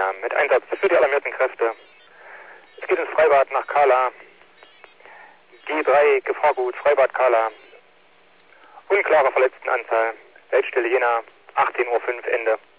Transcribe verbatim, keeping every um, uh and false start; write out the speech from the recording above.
Jena mit Einsatz für die alarmierten Kräfte. Es geht ins Freibad nach Kala. G drei, Gefahrgut, Freibad Kala. Unklare Verletztenanzahl. Weltstelle Jena, achtzehn Uhr fünf, Ende.